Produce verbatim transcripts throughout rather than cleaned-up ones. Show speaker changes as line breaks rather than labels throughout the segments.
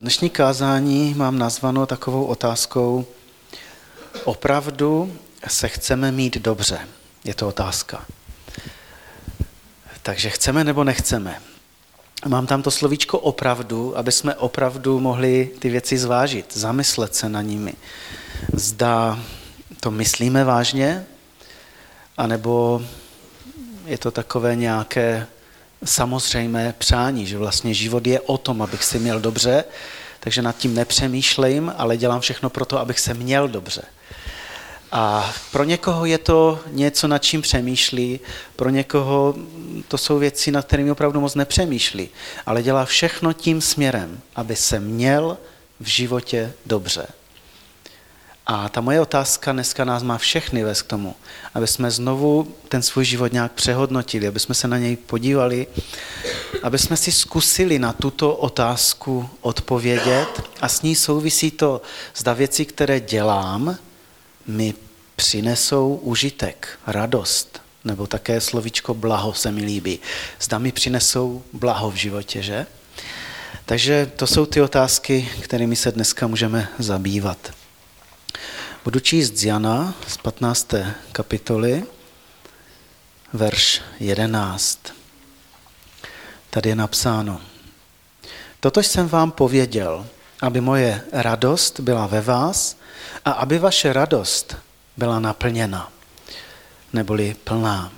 Dnešní kázání mám nazvanou takovou otázkou: opravdu se chceme mít dobře? Je to otázka. Takže chceme nebo nechceme? Mám tam to slovíčko opravdu, aby jsme opravdu mohli ty věci zvážit, zamyslet se na nimi. Zda to myslíme vážně, anebo je to takové nějaké samozřejmé přání, že vlastně život je o tom, abych si měl dobře, takže nad tím nepřemýšlím, ale dělám všechno pro to, abych se měl dobře. A pro někoho je to něco, nad čím přemýšlí, pro někoho to jsou věci, nad kterými opravdu moc nepřemýšlí, ale dělá všechno tím směrem, aby se měl v životě dobře. A ta moje otázka dneska nás má všechny vést k tomu, aby jsme znovu ten svůj život nějak přehodnotili, aby jsme se na něj podívali, aby jsme si zkusili na tuto otázku odpovědět a s ní souvisí to, zda věci, které dělám, mi přinesou užitek, radost, nebo také slovíčko blaho se mi líbí. Zda mi přinesou blaho v životě, že? Takže to jsou ty otázky, kterými se dneska můžeme zabývat. Budu číst z Jana z patnácté kapitoly, verš jedenáct. Tady je napsáno: Toto jsem vám pověděl, aby moje radost byla ve vás a aby vaše radost byla naplněna, neboli plná.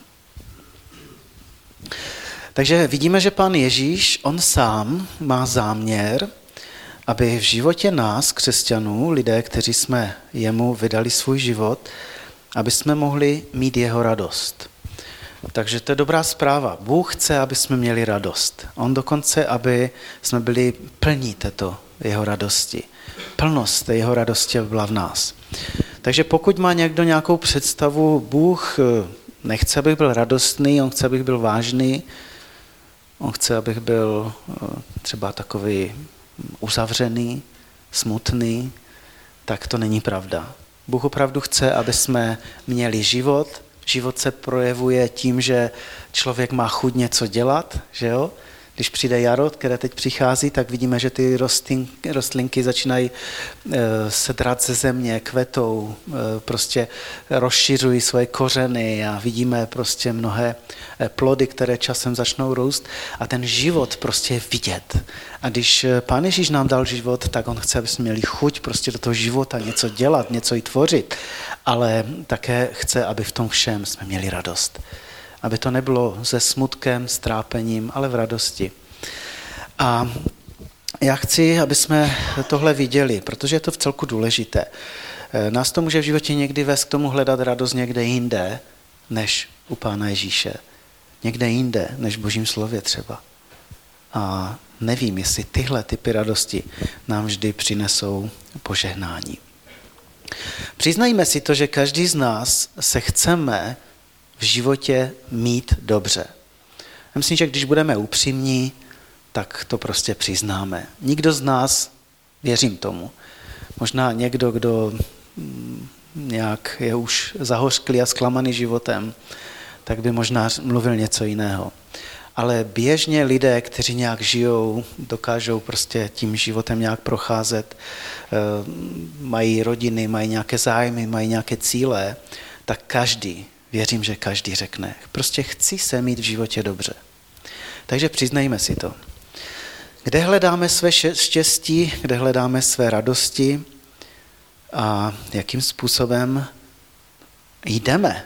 Takže vidíme, že Pán Ježíš, on sám má záměr, aby v životě nás, křesťanů, lidé, kteří jsme jemu vydali svůj život, aby jsme mohli mít jeho radost. Takže to je dobrá zpráva. Bůh chce, aby jsme měli radost. On dokonce, aby jsme byli plní této jeho radosti. Plnost té jeho radosti byla v nás. Takže pokud má někdo nějakou představu, Bůh nechce, abych byl radostný, on chce, abych byl vážný, on chce, abych byl třeba takový uzavřený, smutný, tak to není pravda. Bůh opravdu chce, aby jsme měli život. Život se projevuje tím, že člověk má chuť něco dělat, že jo? Když přijde jaro, které teď přichází, tak vidíme, že ty rostlinky, rostlinky začínají e, se drát ze země, kvetou, e, prostě rozšiřují svoje kořeny a vidíme prostě mnohé plody, které časem začnou růst a ten život prostě je vidět. A když Pán Ježíš nám dal život, tak on chce, aby jsme měli chuť prostě do toho života něco dělat, něco i tvořit, ale také chce, aby v tom všem jsme měli radost. Aby to nebylo se smutkem, s trápením, ale v radosti. A já chci, aby jsme tohle viděli, protože je to v celku důležité. Nás to může v životě někdy vést k tomu hledat radost někde jinde, než u Pána Ježíše. Někde jinde, než v Božím slově třeba. A nevím, jestli tyhle typy radosti nám vždy přinesou požehnání. Přiznajme si to, že každý z nás se chceme v životě mít dobře. Já myslím, že když budeme upřímní, tak to prostě přiznáme. Nikdo z nás, věřím tomu, možná někdo, kdo nějak je už zahořklý a zklamaný životem, tak by možná mluvil něco jiného. Ale běžně lidé, kteří nějak žijou, dokážou prostě tím životem nějak procházet, mají rodiny, mají nějaké zájmy, mají nějaké cíle, tak každý, věřím, že každý řekne, prostě chci se mít v životě dobře. Takže přiznejme si to. Kde hledáme své štěstí, kde hledáme své radosti a jakým způsobem jdeme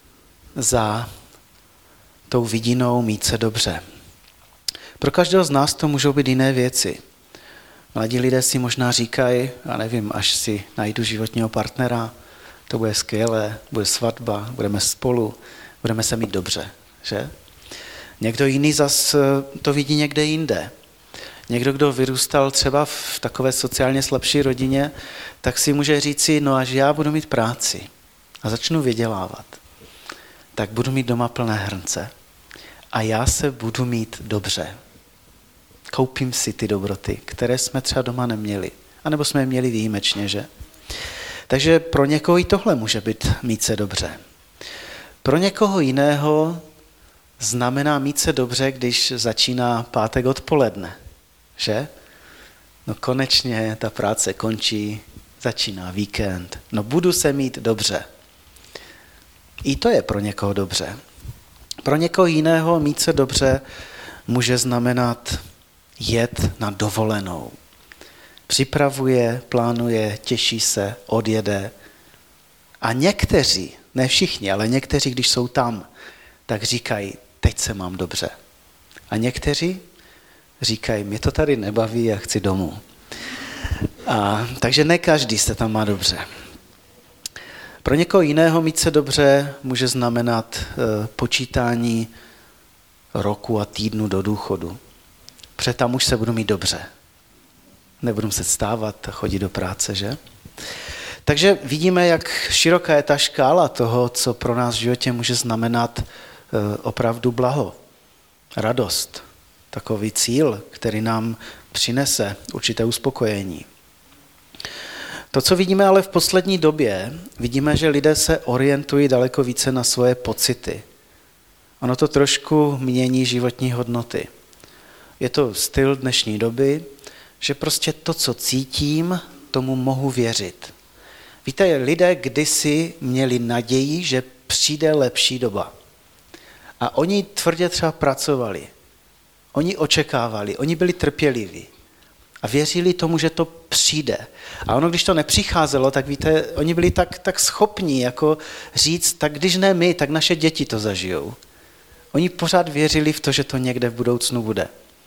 za tou vidinou mít se dobře. Pro každého z nás to můžou být jiné věci. Mladí lidé si možná říkají, já nevím, až si najdu životního partnera, to bude skvělé, bude svatba, budeme spolu, budeme se mít dobře, že? Někdo jiný zas to vidí někde jinde. Někdo, kdo vyrůstal třeba v takové sociálně slabší rodině, tak si může říci, no až já budu mít práci a začnu vydělávat, tak budu mít doma plné hrnce a já se budu mít dobře. Koupím si ty dobroty, které jsme třeba doma neměli, anebo jsme je měli výjimečně, že? Takže pro někoho i tohle může být mít se dobře. Pro někoho jiného znamená mít se dobře, když začíná pátek odpoledne, že? no konečně ta práce končí, začíná víkend, no budu se mít dobře. I to je pro někoho dobře. Pro někoho jiného mít se dobře může znamenat jet na dovolenou. Připravuje, plánuje, těší se, odjede. A někteří, ne všichni, ale někteří, když jsou tam, tak říkají, teď se mám dobře. A někteří říkají, mě to tady nebaví a chci domů. A, takže ne každý se tam má dobře. Pro někoho jiného mít se dobře může znamenat e, počítání roku a týdnu do důchodu. Protože tam už se budu mít dobře. Nebudu se stávat a chodit do práce, že? Takže vidíme, jak široká je ta škála toho, co pro nás v životě může znamenat e, opravdu blaho, radost, takový cíl, který nám přinese určité uspokojení. To, co vidíme ale v poslední době, vidíme, že lidé se orientují daleko více na svoje pocity. Ono to trošku mění životní hodnoty. Je to styl dnešní doby, že prostě to, co cítím, tomu mohu věřit. Víte, lidé kdysi měli naději, že přijde lepší doba. A oni tvrdě třeba pracovali. Oni očekávali, oni byli trpěliví. A věřili tomu, že to přijde. A ono, když to nepřicházelo, tak víte, oni byli tak, tak schopní jako říct, tak když ne my, tak naše děti to zažijou. Oni pořád věřili v to, že to někde v budoucnu bude.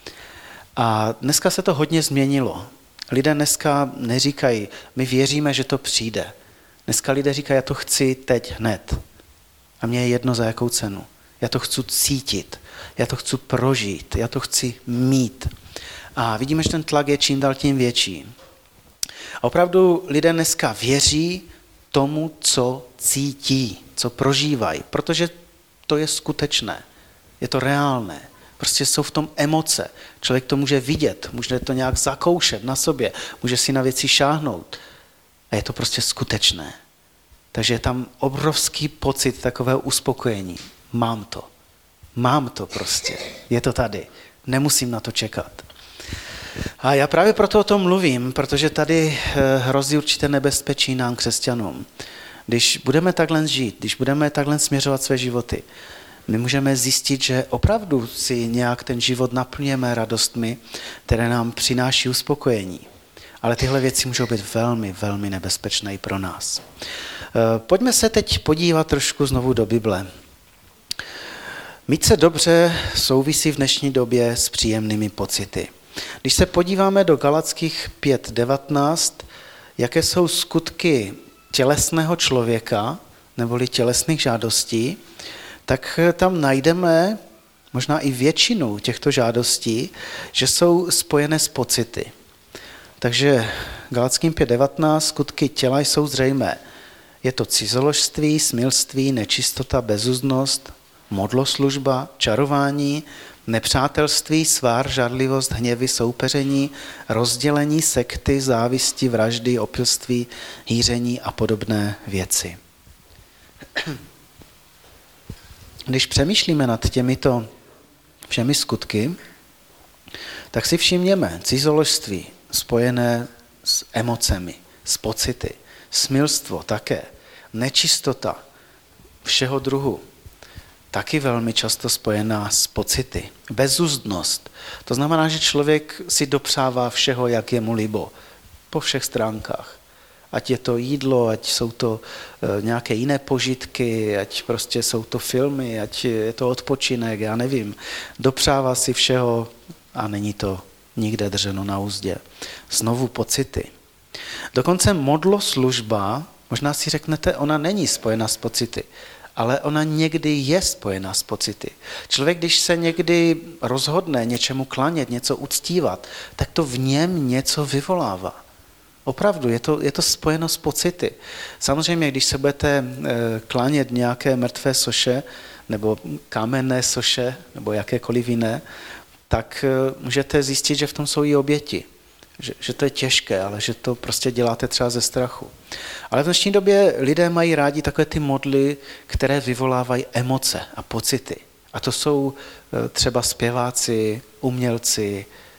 A dneska se to hodně změnilo. Lidé dneska neříkají, my věříme, že to přijde. Dneska lidé říkají, já to chci teď hned. A mně je jedno, za jakou cenu. Já to chci cítit, já to chci prožít, já to chci mít. A vidíme, že ten tlak je čím dál tím větší. A opravdu lidé dneska věří tomu, co cítí, co prožívají, protože to je skutečné, je to reálné. Prostě jsou v tom emoce. Člověk to může vidět, může to nějak zakoušet na sobě, může si na věci šáhnout. A je to prostě skutečné. Takže je tam obrovský pocit takového uspokojení. Mám to. Mám to prostě. Je to tady. Nemusím na to čekat. A já právě proto o tom mluvím, protože tady hrozí určité nebezpečí nám, křesťanům. Když budeme takhle žít, když budeme takhle směřovat své životy, my můžeme zjistit, že opravdu si nějak ten život naplňujeme radostmi, které nám přináší uspokojení. Ale tyhle věci můžou být velmi, velmi nebezpečné i pro nás. Pojďme se teď podívat trošku znovu do Bible. Mít se dobře souvisí v dnešní době s příjemnými pocity. Když se podíváme do Galackých pět devatenáct, jaké jsou skutky tělesného člověka, neboli tělesných žádostí, tak tam najdeme možná i většinu těchto žádostí, že jsou spojené s pocity. Takže Galackým pět devatenáct skutky těla jsou zřejmé. Je to cizoložství, smilství, nečistota, bezuzdnost, modloslužba, čarování, nepřátelství, svár, žárlivost, hněvy, soupeření, rozdělení, sekty, závisti, vraždy, opilství, hýření a podobné věci. Když přemýšlíme nad těmito všemi skutky, tak si všimněme cizoložství spojené s emocemi, s pocity, smilstvo také, nečistota všeho druhu, taky velmi často spojená s pocity. Bezuzdnost. To znamená, že člověk si dopřává všeho, jak je mu libo. Po všech stránkách. Ať je to jídlo, ať jsou to e, nějaké jiné požitky, ať prostě jsou to filmy, ať je to odpočinek, já nevím. Dopřává si všeho a není to nikde drženo na úzdě. Znovu pocity. Dokonce modloslužba, možná si řeknete, ona není spojena s pocity, ale ona někdy je spojená s pocity. Člověk, když se někdy rozhodne něčemu klanět, něco uctívat, tak to v něm něco vyvolává. Opravdu, je to, je to spojeno s pocity. Samozřejmě, když se budete klanět nějaké mrtvé soše, nebo kamenné soše, nebo jakékoliv jiné, tak můžete zjistit, že v tom jsou i oběti. Že, že to je těžké, ale že to prostě děláte třeba ze strachu. Ale v dnešní době lidé mají rádi takové ty modly, které vyvolávají emoce a pocity. A to jsou třeba zpěváci, umělci,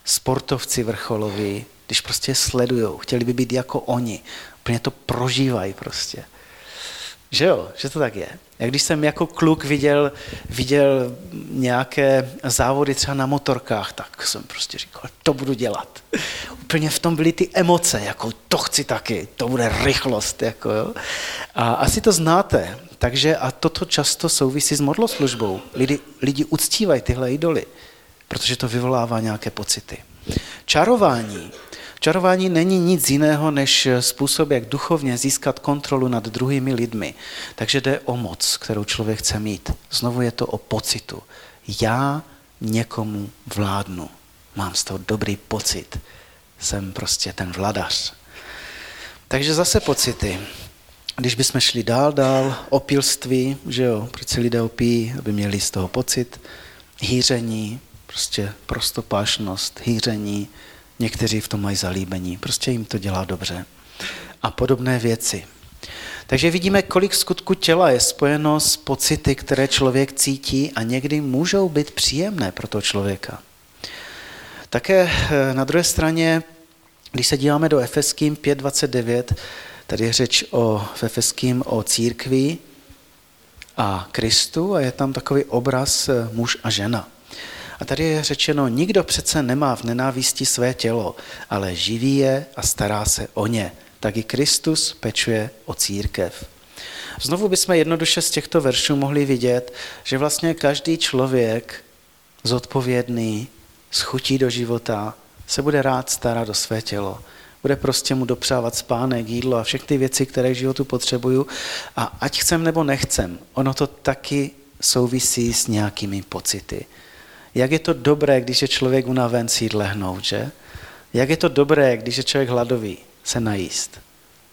sportovci vrcholoví, když prostě sledujou, chtěli by být jako oni, úplně to prožívají prostě. Že jo, že to tak je. Jak když jsem jako kluk viděl, viděl nějaké závody třeba na motorkách, tak jsem prostě říkal, to budu dělat. Úplně v tom byly ty emoce, jako to chci taky, to bude rychlost. Jako jo. A asi to znáte, takže a toto často souvisí s modloslužbou. Lidi, lidi uctívají tyhle idoly, protože to vyvolává nějaké pocity. Čarování. Čarování není nic jiného, než způsob, jak duchovně získat kontrolu nad druhými lidmi. Takže jde o moc, kterou člověk chce mít. Znovu je to o pocitu. Já někomu vládnu. Mám z toho dobrý pocit. Jsem prostě ten vladař. Takže zase pocity. Když bychom šli dál, dál, opilství, že jo, proč se lidé opíjí, aby měli z toho pocit, hýření, prostě prostopášnost, hýření, někteří v tom mají zalíbení, prostě jim to dělá dobře. A podobné věci. Takže vidíme, kolik skutků těla je spojeno s pocity, které člověk cítí a někdy můžou být příjemné pro toho člověka. Také na druhé straně, když se díváme do Efeským pět dvacet devět, tady je řeč o, v Efeským o církvi a Kristu a je tam takový obraz muž a žena. A tady je řečeno, nikdo přece nemá v nenávisti své tělo, ale živí je a stará se o ně. Tak i Kristus pečuje o církev. Znovu bychom jednoduše z těchto veršů mohli vidět, že vlastně každý člověk zodpovědný, s chutí do života, se bude rád starat o své tělo. Bude prostě mu dopřávat spánek, jídlo a všechny ty věci, které k životu potřebuju. A ať chcem nebo nechcem, ono to taky souvisí s nějakými pocity. Jak je to dobré, když je člověk unaven si jít lehnout, že? Jak je to dobré, když je člověk hladový, se najíst.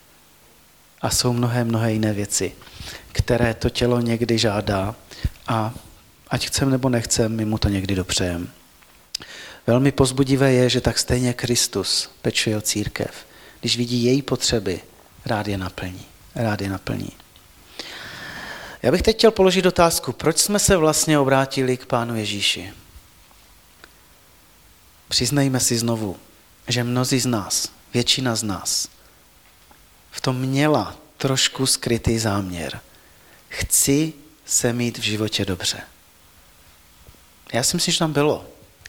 A jsou mnohé, mnohé jiné věci, které to tělo někdy žádá a ať chcem nebo nechcem, my mu to někdy dopřejem. Velmi povzbudivé je, že tak stejně Kristus pečuje o církev. Když vidí její potřeby, rád je naplní. Rád je naplní. Já bych teď chtěl položit otázku, proč jsme se vlastně obrátili k Pánu Ježíši? Přiznejme si znovu, že mnozí z nás, většina z nás, v tom měla trošku skrytý záměr. Chci se mít v životě dobře. Já si myslím, že tam bylo.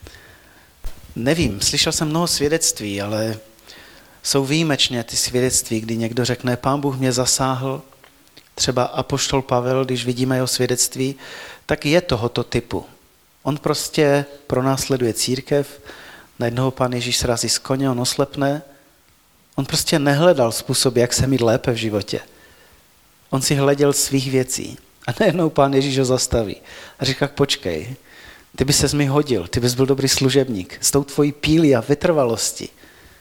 Nevím, slyšel jsem mnoho svědectví, ale jsou výjimečně ty svědectví, kdy někdo řekne, Pán Bůh mě zasáhl, třeba apoštol Pavel, když vidíme jeho svědectví, tak je tohoto typu. On prostě pronásleduje církev, najednou Pán Ježíš srazí z koně, on oslepne. On prostě nehledal způsob, jak se mít lépe v životě. On si hleděl svých věcí a najednou Pán Ježíš ho zastaví a říká, počkej, ty bys ses mi hodil, ty bys byl dobrý služebník s tou tvojí pílí a vytrvalostí.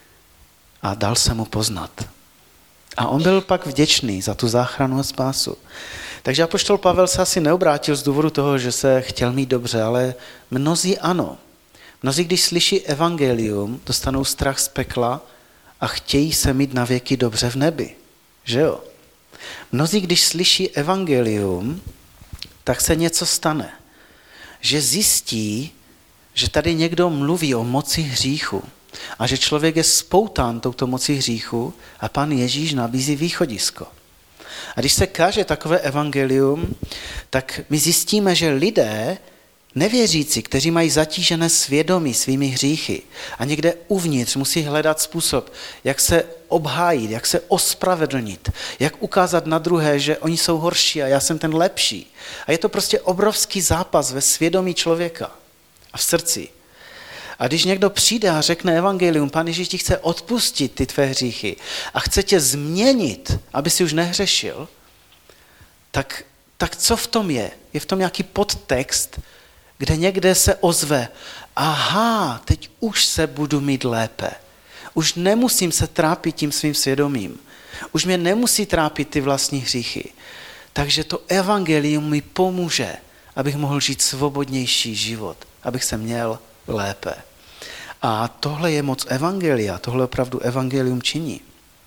A dal se mu poznat. A on byl pak vděčný za tu záchranu a spásu. Takže apoštol Pavel se asi neobrátil z důvodu toho, že se chtěl mít dobře, ale mnozí ano. Mnozí, když slyší evangelium, dostanou strach z pekla a chtějí se mít na věky dobře v nebi. Že jo? Mnozí, když slyší evangelium, tak se něco stane. Že zjistí, že tady někdo mluví o moci hříchu a že člověk je spoután touto mocí hříchu a Pán Ježíš nabízí východisko. A když se káže takové evangelium, tak my zjistíme, že lidé, nevěřící, kteří mají zatížené svědomí svými hříchy a někde uvnitř musí hledat způsob, jak se obhájit, jak se ospravedlnit, jak ukázat na druhé, že oni jsou horší a já jsem ten lepší. A je to prostě obrovský zápas ve svědomí člověka a v srdci. A když někdo přijde a řekne evangelium, Pán Ježíš ti chce odpustit ty tvé hříchy a chce tě změnit, aby si už nehřešil, tak, tak co v tom je? Je v tom nějaký podtext, kde někde se ozve, aha, teď už se budu mít lépe. Už nemusím se trápit tím svým svědomím. Už mě nemusí trápit ty vlastní hříchy. Takže to evangelium mi pomůže, abych mohl žít svobodnější život, abych se měl lépe. A tohle je moc evangelia, tohle opravdu evangelium činí.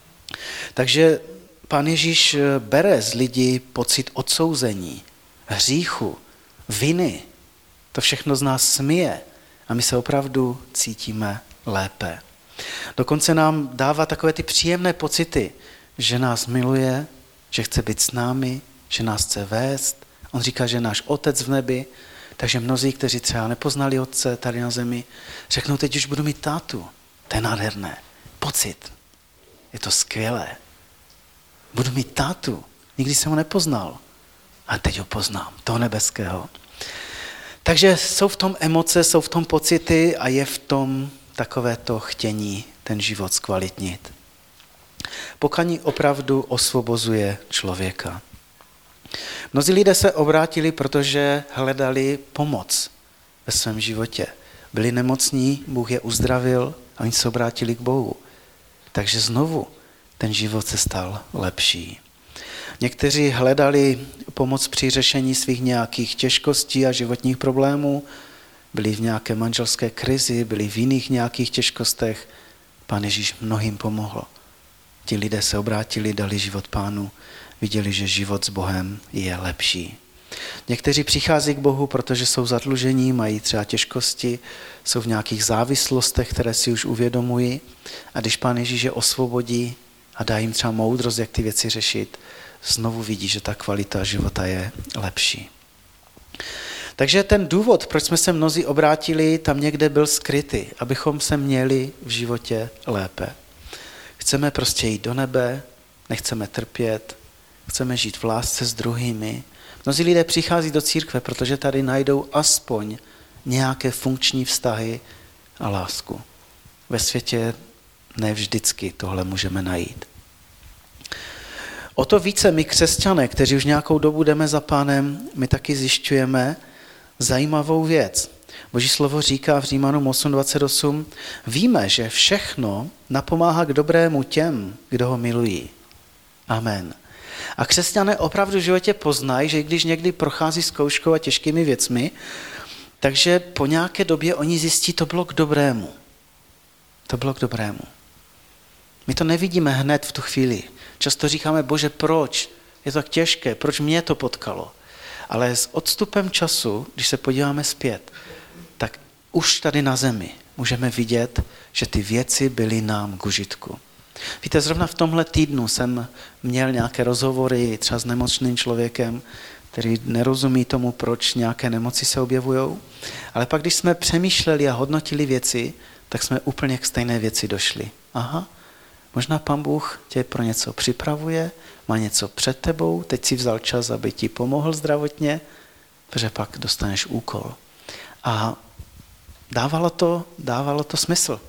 Takže Pán Ježíš bere z lidí pocit odsouzení, hříchu, viny. To všechno z nás smije a my se opravdu cítíme lépe. Dokonce nám dává takové ty příjemné pocity, že nás miluje, že chce být s námi, že nás chce vést. On říká, že je náš Otec v nebi, takže mnozí, kteří třeba nepoznali Otce tady na zemi, řeknou, teď už budu mít tátu. To je nádherné. Pocit. Je to skvělé. Budu mít tátu. Nikdy jsem ho nepoznal. A teď ho poznám, toho nebeského. Takže jsou v tom emoce, jsou v tom pocity a je v tom takové to chtění ten život zkvalitnit. Pokání opravdu osvobozuje člověka. Mnozí lidé se obrátili, protože hledali pomoc ve svém životě. Byli nemocní, Bůh je uzdravil a oni se obrátili k Bohu. Takže znovu ten život se stal lepší. Někteří hledali pomoc při řešení svých nějakých těžkostí a životních problémů, byli v nějaké manželské krizi, byli v jiných nějakých těžkostech. Pán Ježíš mnohým pomohl. Ti lidé se obrátili, dali život Pánu, viděli, že život s Bohem je lepší. Někteří přichází k Bohu, protože jsou zadlužení, mají třeba těžkosti, jsou v nějakých závislostech, které si už uvědomují. A když Pán Ježíš je osvobodí a dá jim třeba moudrost, jak ty věci řešit, znovu vidí, že ta kvalita života je lepší. Takže ten důvod, proč jsme se mnozí obrátili, tam někde byl skrytý, abychom se měli v životě lépe. Chceme prostě jít do nebe, nechceme trpět, chceme žít v lásce s druhými. Mnozí lidé přichází do církve, protože tady najdou aspoň nějaké funkční vztahy a lásku. Ve světě ne vždycky tohle můžeme najít. O to více my křesťané, kteří už nějakou dobu jdeme za Pánem, my taky zjišťujeme zajímavou věc. Boží slovo říká v Římanům osm dvacet osm, víme, že všechno napomáhá k dobrému těm, kdo ho milují. Amen. A křesťané opravdu v životě poznají, že když někdy prochází zkouškou a těžkými věcmi, takže po nějaké době oni zjistí, to bylo k dobrému. To bylo k dobrému. My to nevidíme hned v tu chvíli. Často říkáme, Bože, proč? Je to tak těžké, proč mě to potkalo? Ale s odstupem času, když se podíváme zpět, tak už tady na zemi můžeme vidět, že ty věci byly nám k užitku. Víte, zrovna v tomhle týdnu jsem měl nějaké rozhovory třeba s nemocným člověkem, který nerozumí tomu, proč nějaké nemoci se objevují. Ale pak, když jsme přemýšleli a hodnotili věci, tak jsme úplně k stejné věci došli. Aha, možná Pán Bůh tě pro něco připravuje, má něco před tebou, teď si vzal čas, aby ti pomohl zdravotně, protože pak dostaneš úkol. A dávalo to, dávalo to smysl.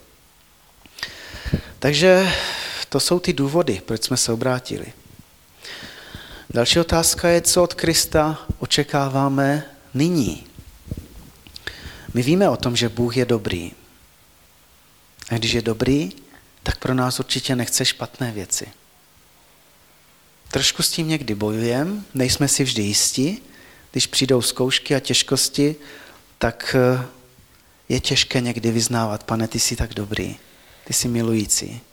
Takže to jsou ty důvody, proč jsme se obrátili. Další otázka je, co od Krista očekáváme nyní. My víme o tom, že Bůh je dobrý. A když je dobrý, tak pro nás určitě nechce špatné věci. Trošku s tím někdy bojujeme, nejsme si vždy jistí. Když přijdou zkoušky a těžkosti, tak je těžké někdy vyznávat, Pane, ty jsi tak dobrý, ty jsi milující.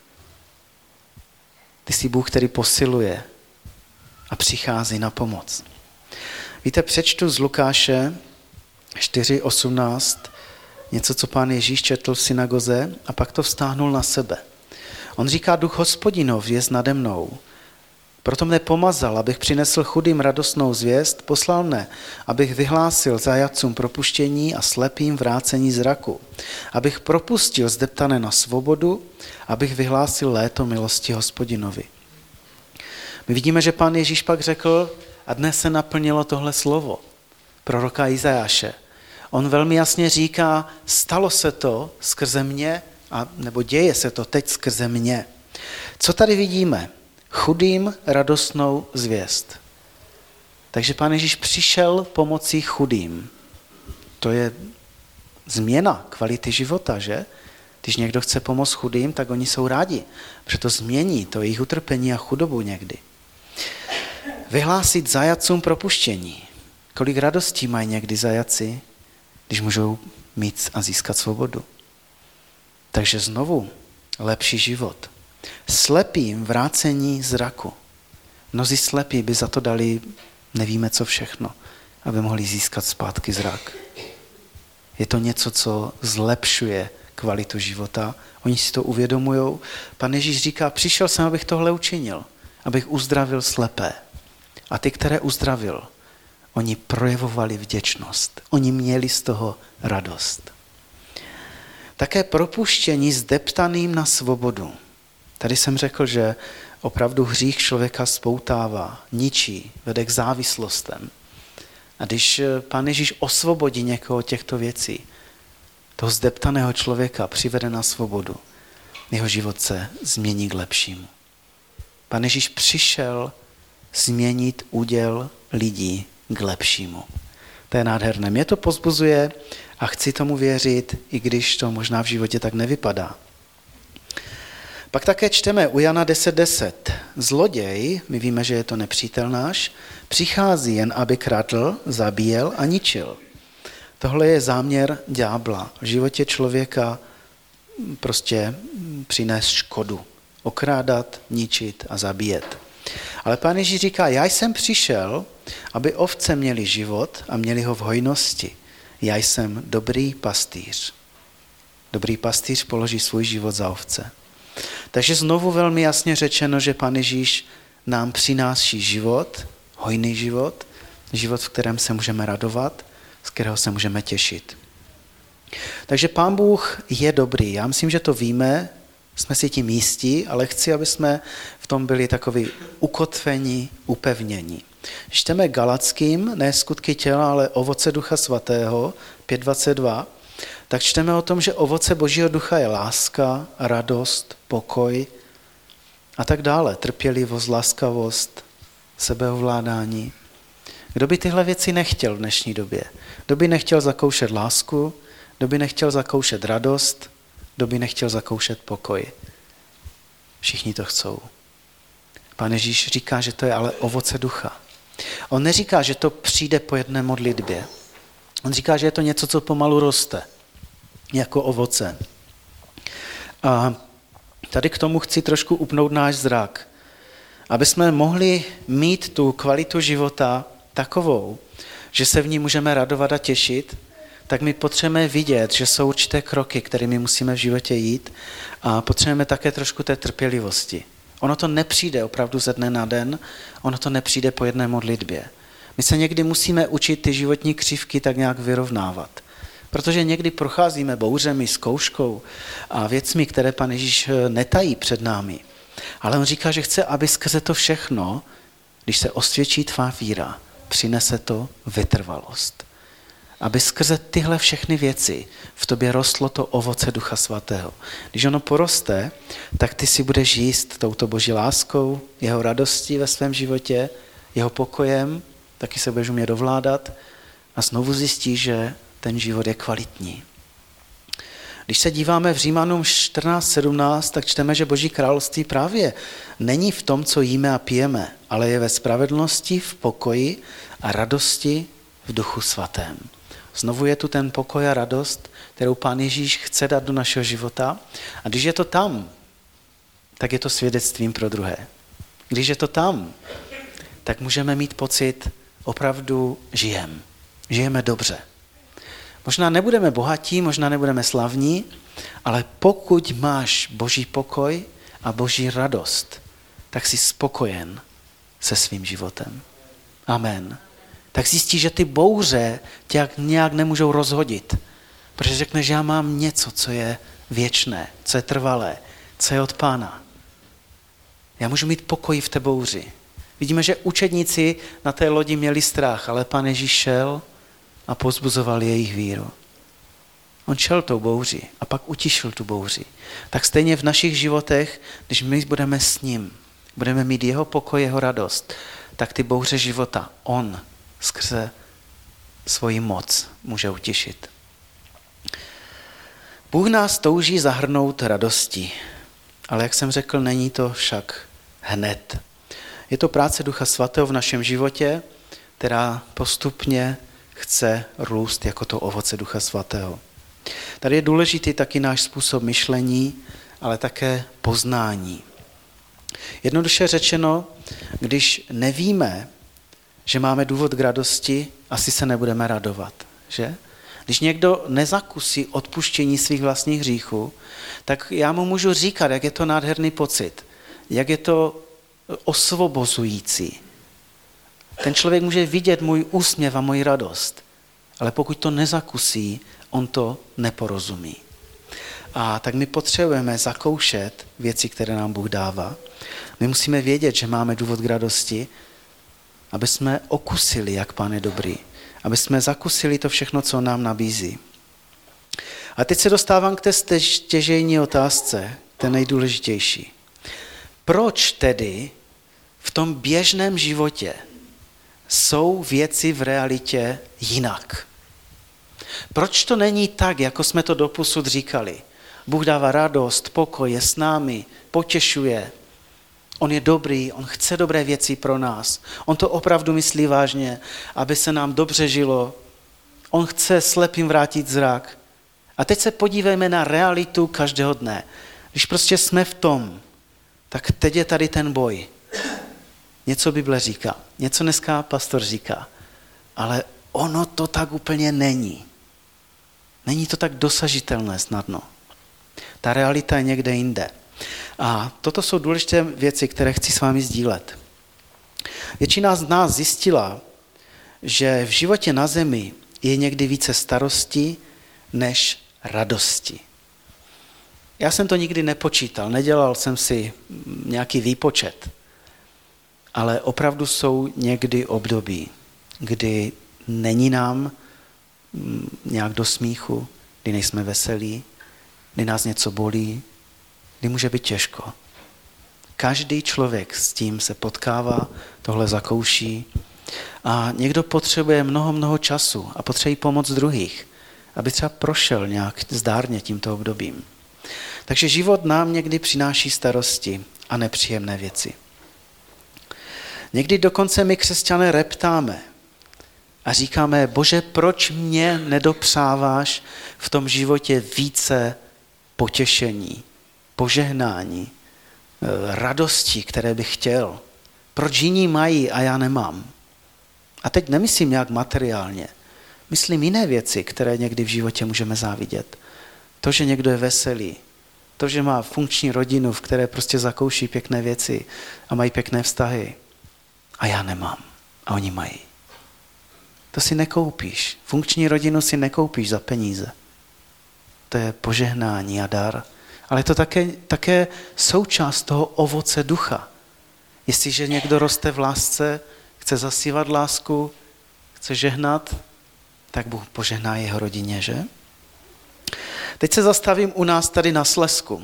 Ty jsi Bůh, který posiluje a přichází na pomoc. Víte, přečtu z Lukáše čtyři osmnáct něco, co Pán Ježíš četl v synagoze a pak to vztáhnul na sebe. On říká, Duch Hospodinov jest nade mnou. Proto mne pomazal, abych přinesl chudým radostnou zvěst, poslal mne, abych vyhlásil zajatcům propuštění a slepým vrácení zraku, abych propustil zdeptané na svobodu, abych vyhlásil léto milosti Hospodinovi. My vidíme, že Pán Ježíš pak řekl, a dnes se naplnilo tohle slovo proroka Izajáše. On velmi jasně říká, stalo se to skrze mě, a, nebo děje se to teď skrze mě. Co tady vidíme? Chudým radostnou zvěst. Takže Pán Ježíš přišel pomocí chudým. To je změna kvality života, že? Když někdo chce pomoct chudým, tak oni jsou rádi, protože to změní to jejich utrpení a chudobu někdy. Vyhlásit zajatcům propuštění. Kolik radostí mají někdy zajatci, když můžou mít a získat svobodu. Takže znovu lepší život. Slepým vrácení zraku. Mnozí slepí by za to dali nevíme co všechno, aby mohli získat zpátky zrak. Je to něco, co zlepšuje kvalitu života. Oni si to uvědomují. Pan Ježíš říká, přišel jsem, abych tohle učinil, abych uzdravil slepé. A ty, které uzdravil, oni projevovali vděčnost. Oni měli z toho radost. Také propuštění zdeptaným na svobodu. Tady jsem řekl, že opravdu hřích člověka spoutává, ničí, vede k závislostem. A když Pán Ježíš osvobodí někoho těchto věcí, toho zdeptaného člověka přivede na svobodu, jeho život se změní k lepšímu. Pán Ježíš přišel změnit úděl lidí k lepšímu. To je nádherné. Mě to povzbuzuje a chci tomu věřit, i když to možná v životě tak nevypadá. Pak také čteme u Jana deset deset. Zloděj, my víme, že je to nepřítel náš, přichází jen, aby kradl, zabíjel a ničil. Tohle je záměr ďábla. V životě člověka prostě přinést škodu. Okrádat, ničit a zabíjet. Ale Pán Ježíš říká, já jsem přišel, aby ovce měly život a měli ho v hojnosti. Já jsem dobrý pastýř. Dobrý pastýř položí svůj život za ovce. Takže znovu velmi jasně řečeno, že Pán Ježíš nám přináší život, hojný život, život, v kterém se můžeme radovat, z kterého se můžeme těšit. Takže Pán Bůh je dobrý. Já myslím, že to víme, jsme si tím jistí, ale chci, aby jsme v tom byli takový ukotvení, upevnění. Čteme Galackým, ne skutky těla, ale ovoce Ducha Svatého, pět dvacet dva, tak čteme o tom, že ovoce Božího ducha je láska, radost, pokoj a tak dále. Trpělivost, laskavost, sebeovládání. Kdo by tyhle věci nechtěl v dnešní době? Kdo by nechtěl zakoušet lásku? Kdo by nechtěl zakoušet radost? Kdo by nechtěl zakoušet pokoj? Všichni to chcou. Pán Ježíš říká, že to je ale ovoce ducha. On neříká, že to přijde po jedné modlitbě. On říká, že je to něco, co pomalu roste, jako ovoce. A tady k tomu chci trošku upnout náš zrak. Aby jsme mohli mít tu kvalitu života takovou, že se v ní můžeme radovat a těšit, tak my potřebujeme vidět, že jsou určité kroky, kterými musíme v životě jít a potřebujeme také trošku té trpělivosti. Ono to nepřijde opravdu ze dne na den, ono to nepřijde po jedné modlitbě. My se někdy musíme učit ty životní křivky tak nějak vyrovnávat. Protože někdy procházíme bouřemi, zkouškou a věcmi, které Pan Ježíš netají před námi. Ale on říká, že chce, aby skrze to všechno, když se osvědčí tvá víra, přinese to vytrvalost. Aby skrze tyhle všechny věci v tobě rostlo to ovoce Ducha Svatého. Když ono poroste, tak ty si budeš jíst touto Boží láskou, jeho radostí ve svém životě, jeho pokojem, taky se budeš umět ovládat a znovu zjistíš, že ten život je kvalitní. Když se díváme v Římanům čtrnáct sedmnáct, tak čteme, že Boží království právě není v tom, co jíme a pijeme, ale je ve spravedlnosti, v pokoji a radosti v Duchu Svatém. Znovu je tu ten pokoj a radost, kterou Pán Ježíš chce dát do našeho života. A když je to tam, tak je to svědectvím pro druhé. Když je to tam, tak můžeme mít pocit, opravdu žijem. Žijeme dobře. Možná nebudeme bohatí, možná nebudeme slavní, ale pokud máš Boží pokoj a Boží radost, tak jsi spokojen se svým životem. Amen. Tak zjistíš, že ty bouře tě nějak nemůžou rozhodit, protože řekneš, že já mám něco, co je věčné, co je trvalé, co je od Pána. Já můžu mít pokoj v té bouři. Vidíme, že učedníci na té lodi měli strach, ale Pán Ježíš šel a povzbuzoval jejich víru. On šel tou bouři a pak utišil tu bouři. Tak stejně v našich životech, když my budeme s ním, budeme mít jeho pokoj, jeho radost, tak ty bouře života on skrze svoji moc může utišit. Bůh nás touží zahrnout radostí, ale jak jsem řekl, není to však hned. Je to práce Ducha Svatého v našem životě, která postupně chce růst jako to ovoce Ducha Svatého. Tady je důležitý taky náš způsob myšlení, ale také poznání. Jednoduše řečeno, když nevíme, že máme důvod k radosti, asi se nebudeme radovat, že? Když někdo nezakusí odpuštění svých vlastních hříchů, tak já mu můžu říkat, jak je to nádherný pocit, jak je to osvobozující. Ten člověk může vidět můj úsměv a moji radost, ale pokud to nezakusí, on to neporozumí. A tak my potřebujeme zakoušet věci, které nám Bůh dává. My musíme vědět, že máme důvod k radosti, aby jsme okusili, jak Pán je dobrý. Aby jsme zakusili to všechno, co nám nabízí. A teď se dostávám k té stěžejní otázce, té nejdůležitější. Proč tedy v tom běžném životě jsou věci v realitě jinak? Proč to není tak, jako jsme to doposud říkali? Bůh dává radost, pokoj, je s námi, potěšuje. On je dobrý, on chce dobré věci pro nás. On to opravdu myslí vážně, aby se nám dobře žilo. On chce slepým vrátit zrak. A teď se podívejme na realitu každého dne. Když prostě jsme v tom, tak teď je tady ten boj. Něco Bible říká, něco dneska pastor říká, ale ono to tak úplně není. Není to tak dosažitelné snadno. Ta realita je někde jinde. A toto jsou důležité věci, které chci s vámi sdílet. Většina z nás zjistila, že v životě na zemi je někdy více starosti než radosti. Já jsem to nikdy nepočítal, nedělal jsem si nějaký výpočet, ale opravdu jsou někdy období, kdy není nám nějak do smíchu, kdy nejsme veselí, kdy nás něco bolí, kdy může být těžko. Každý člověk s tím se potkává, tohle zakouší a někdo potřebuje mnoho, mnoho času a potřebuje pomoc druhých, aby třeba prošel nějak zdárně tímto obdobím. Takže život nám někdy přináší starosti a nepříjemné věci. Někdy dokonce my křesťané reptáme a říkáme, Bože, proč mě nedopřáváš v tom životě více potěšení, požehnání, radosti, které bych chtěl. Proč jiní mají a já nemám? A teď nemyslím nějak materiálně. Myslím jiné věci, které někdy v životě můžeme závidět. To, že někdo je veselý, to, že má funkční rodinu, v které prostě zakouší pěkné věci a mají pěkné vztahy. A já nemám. A oni mají. To si nekoupíš. Funkční rodinu si nekoupíš za peníze. To je požehnání a dar. Ale je to také, také součást toho ovoce ducha. Jestliže někdo roste v lásce, chce zasívat lásku, chce žehnat, tak Bůh požehná jeho rodině, že? Teď se zastavím u nás tady na Slezsku.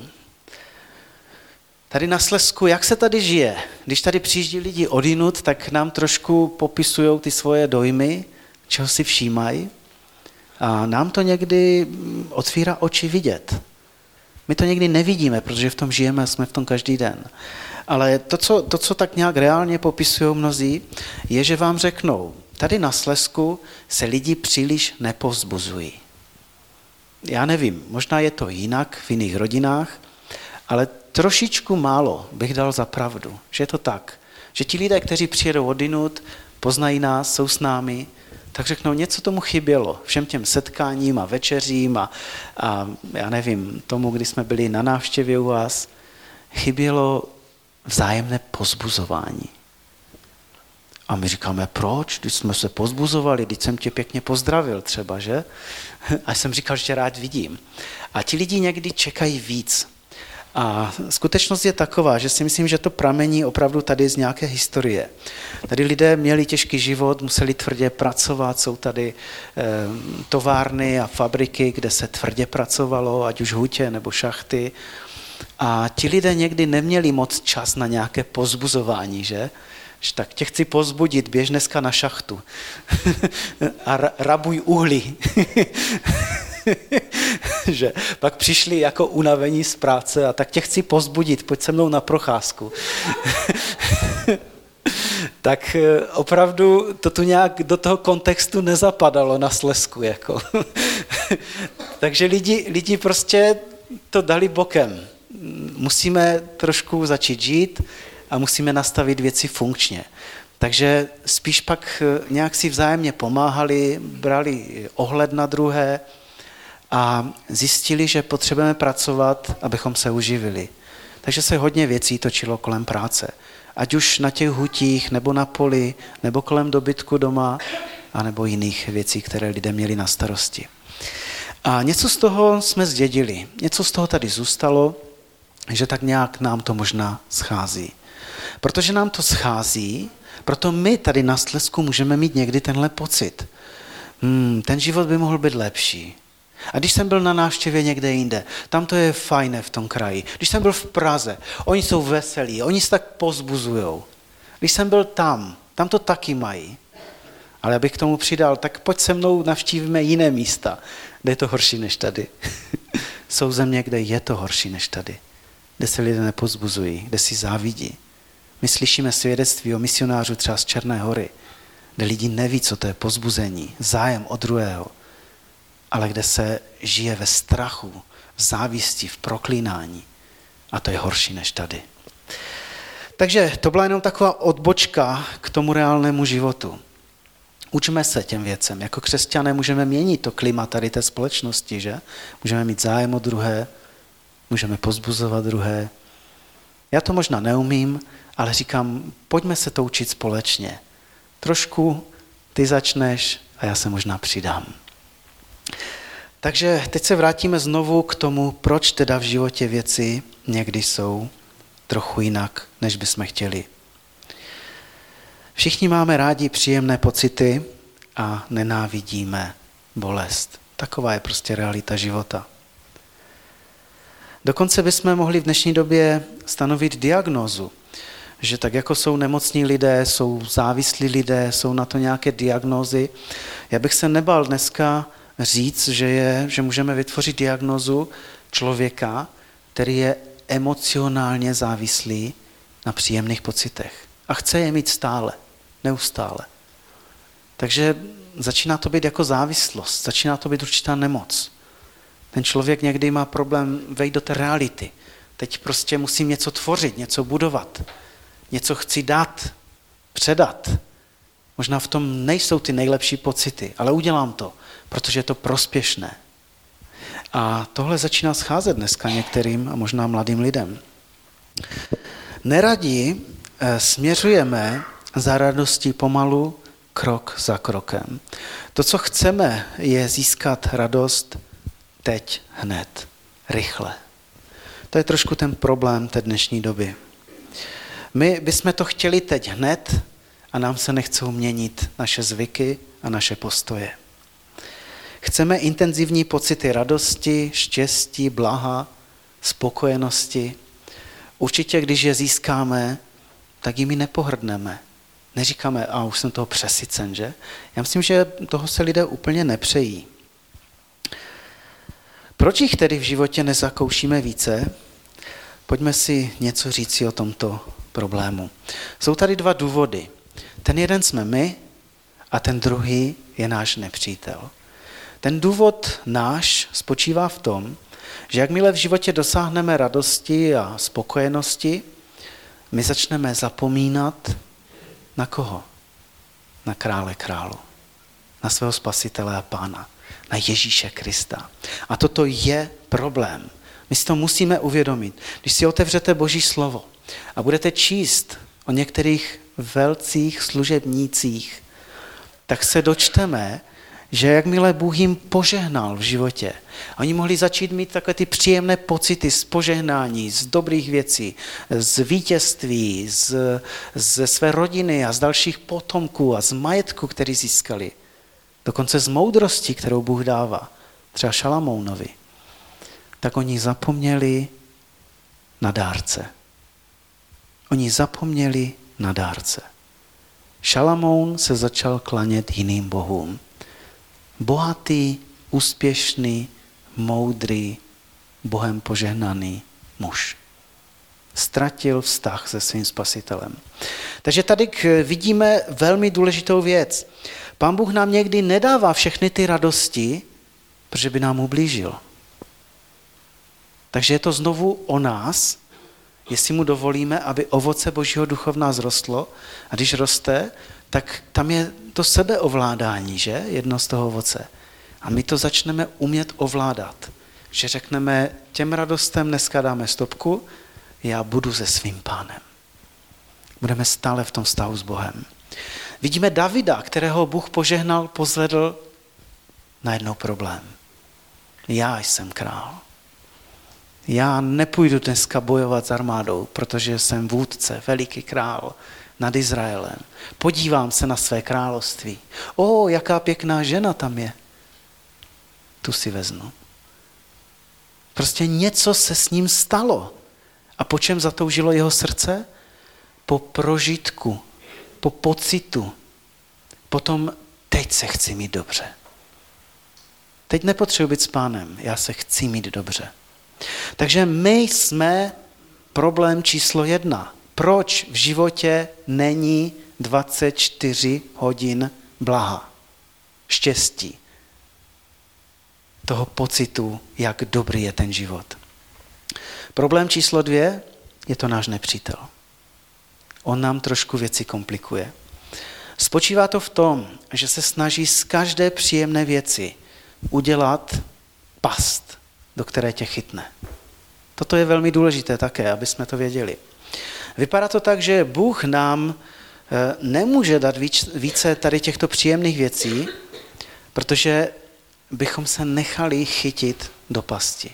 Tady na Slezsku, jak se tady žije? Když tady přijíždí lidi odinut, tak nám trošku popisují ty svoje dojmy, čeho si všímají. A nám to někdy otvírá oči vidět. My to někdy nevidíme, protože v tom žijeme, jsme v tom každý den. Ale to, co, to, co tak nějak reálně popisují mnozí, je, že vám řeknou, tady na Slezsku se lidi příliš nepovzbuzují. Já nevím, možná je to jinak v jiných rodinách, ale trošičku málo bych dal za pravdu, že je to tak. Že ti lidé, kteří přijedou odinut, poznají nás, jsou s námi, tak řeknou, něco tomu chybělo. Všem těm setkáním a večeřím a, a já nevím, tomu, kdy jsme byli na návštěvě u vás, chybělo vzájemné pozbuzování. A my říkáme, proč? Když jsme se pozbuzovali, když jsem tě pěkně pozdravil třeba, že? A jsem říkal, že tě rád vidím. A ti lidi někdy čekají víc. A skutečnost je taková, že si myslím, že to pramení opravdu tady z nějaké historie. Tady lidé měli těžký život, museli tvrdě pracovat, jsou tady eh, továrny a fabriky, kde se tvrdě pracovalo, ať už hutě nebo šachty. A ti lidé někdy neměli moc čas na nějaké pozbuzování, že? Tak tě chci pozbudit, běž dneska na šachtu a rabuj uhlí. Že pak přišli jako unavení z práce a tak tě chci pozbudit, pojď se mnou na procházku. Tak opravdu to tu nějak do toho kontextu nezapadalo na Slezsku. Jako. Takže lidi, lidi prostě to dali bokem. Musíme trošku začít žít a musíme nastavit věci funkčně. Takže spíš pak nějak si vzájemně pomáhali, brali ohled na druhé a zjistili, že potřebujeme pracovat, abychom se uživili. Takže se hodně věcí točilo kolem práce. Ať už na těch hutích, nebo na poli, nebo kolem dobytku doma, anebo jiných věcí, které lidé měli na starosti. A něco z toho jsme zdědili. Něco z toho tady zůstalo, že tak nějak nám to možná schází. Protože nám to schází, proto my tady na Slezsku můžeme mít někdy tenhle pocit. Hmm, ten život by mohl být lepší. A když jsem byl na návštěvě někde jinde, tam to je fajné v tom kraji. Když jsem byl v Praze, oni jsou veselí, oni se tak pozbuzujou. Když jsem byl tam, tam to taky mají. Ale abych k tomu přidal, tak pojď se mnou navštívíme jiné místa, kde je to horší než tady. Jsou země, kde je to horší než tady. Kde se lidé nepozbuzují, kde si závidí. My slyšíme svědectví o misionářů třeba z Černé Hory, kde lidi neví, co to je pozbuzení, zájem o druhého, ale kde se žije ve strachu, v závisti, v proklínání. A to je horší než tady. Takže to byla jenom taková odbočka k tomu reálnému životu. Učme se těm věcem. Jako křesťané můžeme měnit to klima tady té společnosti, že? Můžeme mít zájem o druhé, můžeme pozbuzovat druhé. Já to možná neumím, ale říkám, pojďme se to učit společně. Trošku ty začneš a já se možná přidám. Takže teď se vrátíme znovu k tomu, proč teda v životě věci někdy jsou trochu jinak, než bychom chtěli. Všichni máme rádi příjemné pocity a nenávidíme bolest. Taková je prostě realita života. Dokonce bychom mohli v dnešní době stanovit diagnózu, že tak jako jsou nemocní lidé, jsou závislí lidé, jsou na to nějaké diagnózy. Já bych se nebal dneska říct, že, je, že můžeme vytvořit diagnózu člověka, který je emocionálně závislý na příjemných pocitech a chce je mít stále, neustále. Takže začíná to být jako závislost, začíná to být určitá nemoc. Ten člověk někdy má problém vejít do té reality. Teď prostě musím něco tvořit, něco budovat, něco chci dát, předat. Možná v tom nejsou ty nejlepší pocity, ale udělám to, protože je to prospěšné. A tohle začíná scházet dneska některým a možná mladým lidem. Neradi směřujeme za radostí pomalu, krok za krokem. To, co chceme, je získat radost teď, hned, rychle. To je trošku ten problém té dnešní doby. My bychom to chtěli teď hned a nám se nechcou měnit naše zvyky a naše postoje. Chceme intenzivní pocity radosti, štěstí, blaha, spokojenosti. Určitě, když je získáme, tak jimi nepohrdneme. Neříkáme, a už jsem toho přesycen, že? Já myslím, že toho se lidé úplně nepřejí. Proč jich tedy v životě nezakoušíme více? Pojďme si něco říci o tomto problému. Jsou tady dva důvody. Ten jeden jsme my a ten druhý je náš nepřítel. Ten důvod náš spočívá v tom, že jakmile v životě dosáhneme radosti a spokojenosti, my začneme zapomínat na koho? Na krále králu, na svého spasitele a pána, na Ježíše Krista. A toto je problém. My si to musíme uvědomit. Když si otevřete Boží slovo a budete číst o některých velcích služebnících, tak se dočteme, že jakmile Bůh jim požehnal v životě, oni mohli začít mít takové ty příjemné pocity z požehnání, z dobrých věcí, z vítězství, z, ze své rodiny a z dalších potomků a z majetku, který získali. Dokonce z moudrosti, kterou Bůh dává, třeba Šalamounovi. Tak oni zapomněli na dárce. Oni zapomněli na dárce. Šalamoun se začal klanět jiným bohům. Bohatý, úspěšný, moudrý, Bohem požehnaný muž. Ztratil vztah se svým spasitelem. Takže tady vidíme velmi důležitou věc. Pán Bůh nám někdy nedává všechny ty radosti, protože by nám ublížil. Takže je to znovu o nás, jestli mu dovolíme, aby ovoce Božího ducha v nás rostlo. A když roste, tak tam je to sebeovládání, že? Jedno z toho ovoce. A my to začneme umět ovládat. Že řekneme, těm radostem dneska dáme stopku, já budu se svým pánem. Budeme stále v tom vztahu s Bohem. Vidíme Davida, kterého Bůh požehnal, pozvedl, najednou problém. Já jsem král. Já nepůjdu dneska bojovat s armádou, protože jsem vůdce, veliký král nad Izraelem. Podívám se na své království. O, jaká pěkná žena tam je. Tu si vezmu. Prostě něco se s ním stalo. A po čem zatoužilo jeho srdce? Po prožitku, po pocitu. Potom teď se chci mít dobře. Teď nepotřebuji být s pánem, já se chci mít dobře. Takže my jsme problém číslo jedna. Proč v životě není dvacet čtyři hodin blaha, štěstí, toho pocitu, jak dobrý je ten život. Problém číslo dvě je to náš nepřítel. On nám trošku věci komplikuje. Spočívá to v tom, že se snaží z každé příjemné věci udělat past, do které tě chytne. Toto je velmi důležité také, aby jsme to věděli. Vypadá to tak, že Bůh nám nemůže dát více tady těchto příjemných věcí, protože bychom se nechali chytit do pasti.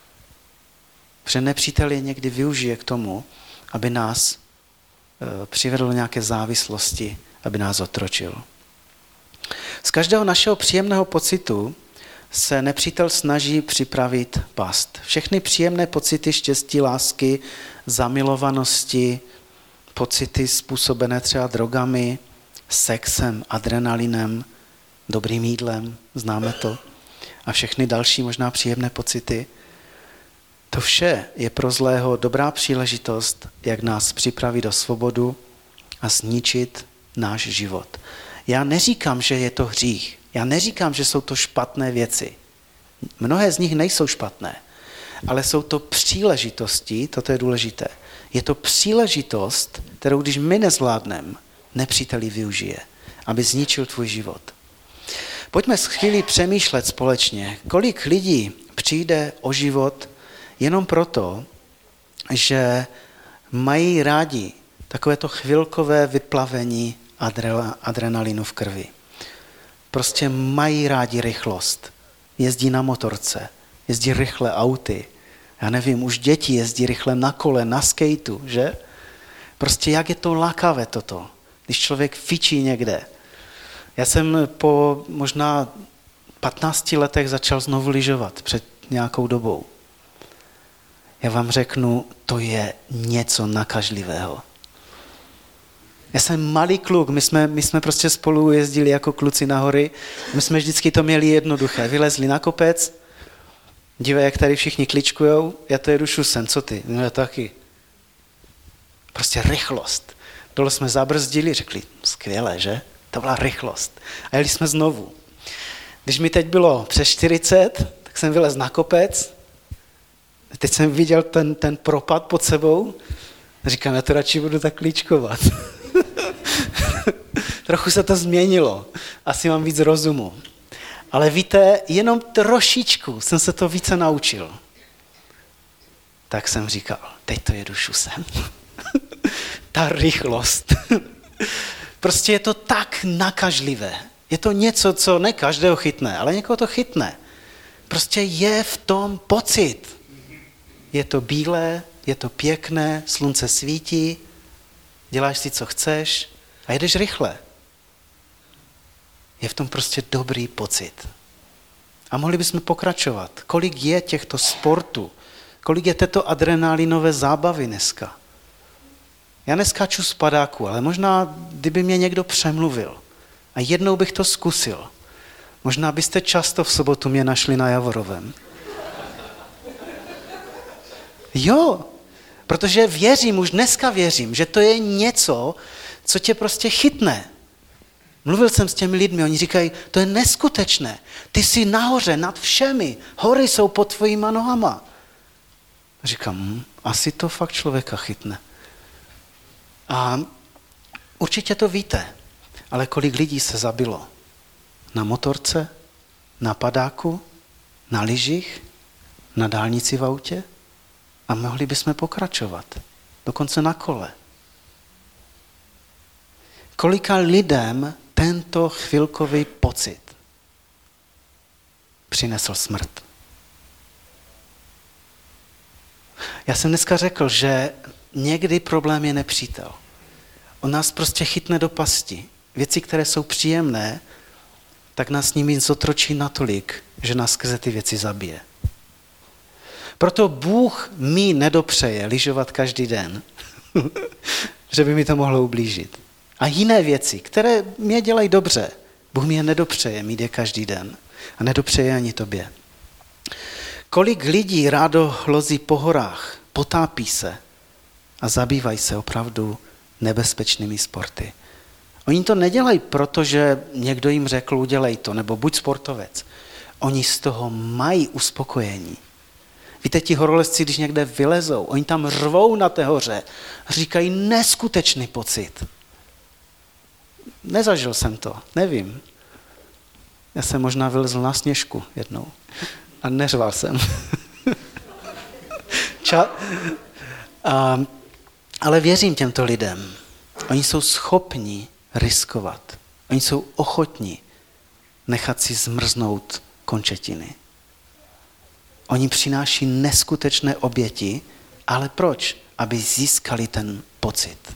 Protože nepřítel je někdy využije k tomu, aby nás přivedl do nějaké závislosti, aby nás otročil. Z každého našeho příjemného pocitu se nepřítel snaží připravit past. Všechny příjemné pocity štěstí, lásky, zamilovanosti, pocity způsobené třeba drogami, sexem, adrenalinem, dobrým jídlem, známe to, a všechny další možná příjemné pocity. To vše je pro zlého dobrá příležitost, jak nás připravit do svobodu a zničit náš život. Já neříkám, že je to hřích. Já neříkám, že jsou to špatné věci. Mnohé z nich nejsou špatné, ale jsou to příležitosti, toto je důležité. Je to příležitost, kterou když my nezvládneme, nepříteli využije, aby zničil tvůj život. Pojďme s chvíli přemýšlet společně, kolik lidí přijde o život jenom proto, že mají rádi takovéto chvilkové vyplavení adrenalinu v krvi. Prostě mají rádi rychlost. Jezdí na motorce, jezdí rychle auty. Já nevím, už děti jezdí rychle na kole, na skateu, že? Prostě jak je to lákavé toto, když člověk fičí někde. Já jsem po možná patnácti letech začal znovu lyžovat před nějakou dobou. Já vám řeknu, to je něco nakažlivého. Já jsem malý kluk, my jsme, my jsme prostě spolu jezdili jako kluci na hory, my jsme vždycky to měli jednoduché. Vylezli na kopec, dívej, jak tady všichni kličkujou, já to jedu šusem, co ty? No já taky. Prostě rychlost. Dole jsme zabrzdili, řekli, skvělé, že? To byla rychlost. A jeli jsme znovu. Když mi teď bylo přes čtyřicet, tak jsem vylez na kopec, teď jsem viděl ten, ten propad pod sebou, říkám, já to radši budu tak klíčkovat. Trochu se to změnilo, asi mám víc rozumu. Ale víte, jenom trošičku jsem se to více naučil. Tak jsem říkal, teď to jedu šusem. Ta rychlost. Prostě je to tak nakažlivé. Je to něco, co ne každého chytne, ale někoho to chytne. Prostě je v tom pocit. Je to bílé, je to pěkné, slunce svítí, děláš si, co chceš a jedeš rychle. Je v tom prostě dobrý pocit. A mohli bychom pokračovat. Kolik je těchto sportů, kolik je této adrenalinové zábavy dneska. Já neskáču z padáku, ale možná, kdyby mě někdo přemluvil a jednou bych to zkusil, možná byste často v sobotu mě našli na Javorovém. Jo, protože věřím, už dneska věřím, že to je něco, co tě prostě chytne. Mluvil jsem s těmi lidmi, oni říkají, to je neskutečné. Ty jsi nahoře nad všemi, hory jsou pod tvojima nohama. Říkám, hm, Asi to fakt člověka chytne. A určitě to víte, ale kolik lidí se zabilo? Na motorce, na padáku, na lyžích, na dálnici v autě? A mohli bychom pokračovat. Dokonce na kole. Kolika lidem tento chvilkový pocit přinesl smrt? Já jsem dneska řekl, že někdy problém je nepřítel. On nás prostě chytne do pasti. Věci, které jsou příjemné, tak nás s nimi zotročí natolik, že nás skrze ty věci zabije. Proto Bůh mi nedopřeje lyžovat každý den, že by mi to mohlo ublížit. A jiné věci, které mě dělají dobře, Bůh mi je nedopřeje mít je každý den. A nedopřeje ani tobě. Kolik lidí rádo lozí po horách, potápí se a zabývají se opravdu nebezpečnými sporty. Oni to nedělají, protože někdo jim řekl, udělej to, nebo buď sportovec. Oni z toho mají uspokojení. Víte, ti horolezci, když někde vylezou, oni tam rvou na té hoře a říkají neskutečný pocit. Nezažil jsem to, nevím. Já jsem možná vylezl na sněžku jednou a neřval jsem. Ča- a, ale věřím těmto lidem. Oni jsou schopni riskovat. Oni jsou ochotní nechat si zmrznout končetiny. Oni přináší neskutečné oběti, ale proč? Aby získali ten pocit.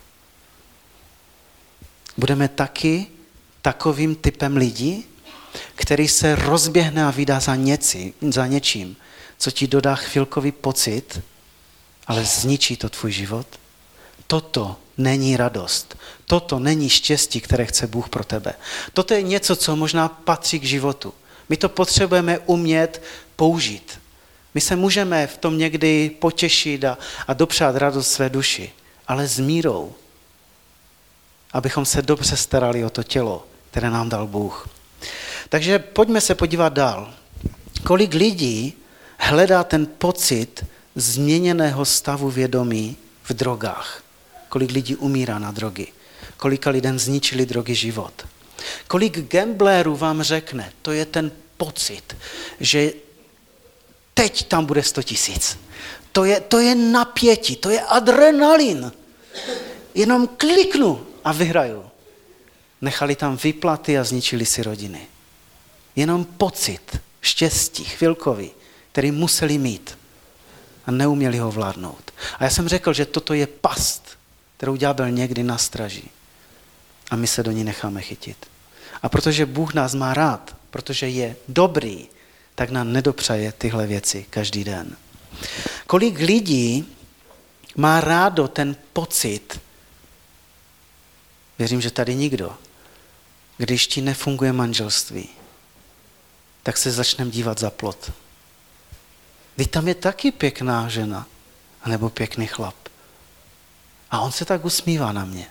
Budeme taky takovým typem lidí, který se rozběhne a vydá za, něci, za něčím, co ti dodá chvilkový pocit, ale zničí to tvůj život. Toto není radost. Toto není štěstí, které chce Bůh pro tebe. Toto je něco, co možná patří k životu. My to potřebujeme umět použít. My se můžeme v tom někdy potěšit a, a dopřát radost své duši, ale s mírou, abychom se dobře starali o to tělo, které nám dal Bůh. Takže pojďme se podívat dál. Kolik lidí hledá ten pocit změněného stavu vědomí v drogách? Kolik lidí umírá na drogy? Kolika lidem zničili drogy život? Kolik gamblerů vám řekne, to je ten pocit, že teď tam bude sto tisíc. To je, to je napětí, to je adrenalin. Jenom kliknu a vyhraju. Nechali tam výplaty a zničili si rodiny. Jenom pocit štěstí, chvilkový, který museli mít a neuměli ho vládnout. A já jsem řekl, že toto je past, kterou ďábel někdy nastraží. A my se do ní necháme chytit. A protože Bůh nás má rád, protože je dobrý, tak nám nedopřeje tyhle věci každý den. Kolik lidí má rádo ten pocit, věřím, že tady nikdo, když ti nefunguje manželství, tak se začneme dívat za plot. Vždyť tam je taky pěkná žena, nebo pěkný chlap. A on se tak usmívá na mě.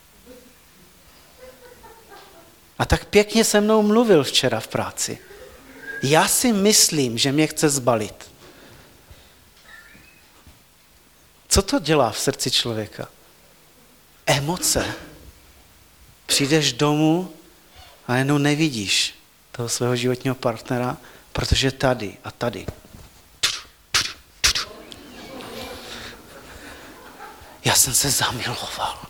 A tak pěkně se mnou mluvil včera v práci. Já si myslím, že mě chce zbalit. Co to dělá v srdci člověka? Emoce. Přijdeš domů a jenom nevidíš toho svého životního partnera, protože tady a tady. Já jsem se zamiloval.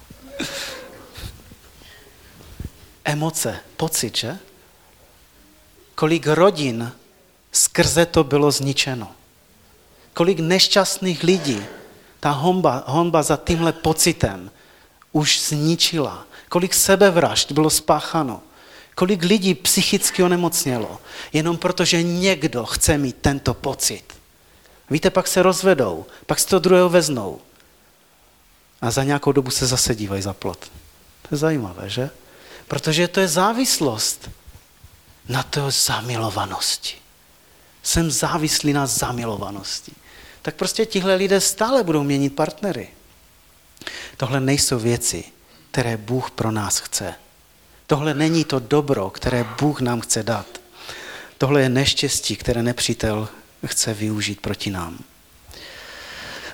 Emoce, pocit, že? Kolik rodin skrze to bylo zničeno. Kolik nešťastných lidí ta honba, honba za tímhle pocitem už zničila. Kolik sebevražd bylo spáchano. Kolik lidí psychicky onemocnělo. Jenom protože někdo chce mít tento pocit. Víte, pak se rozvedou, pak si to druhého veznou. A za nějakou dobu se zase dívají za plot. To je zajímavé, že? Protože to je závislost na té zamilovanosti. Jsem závislý na zamilovanosti. Tak prostě tihle lidé stále budou měnit partnery. Tohle nejsou věci, které Bůh pro nás chce. Tohle není to dobro, které Bůh nám chce dát. Tohle je neštěstí, které nepřítel chce využít proti nám.